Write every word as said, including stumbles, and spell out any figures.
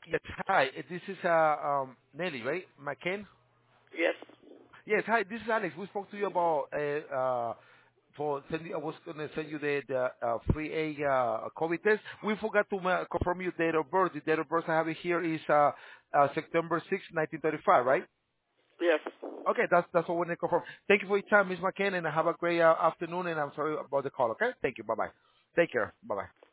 Yes, hi. uh, This is uh, um, Nelly, right? McCain? Yes. Yes, hi. This is Alex. We spoke to you about uh, uh, for sending. I was going to send you the, the uh, free A uh, COVID test. We forgot to uh, confirm your date of birth. The date of birth I have it here is uh, uh, September sixth, nineteen thirty-five, right? Yes. Okay, that's that's what we need to confirm. Thank you for your time, Miss McCain, and have a great uh, afternoon. And I'm sorry about the call. Okay, thank you. Bye bye. Take care. Bye bye.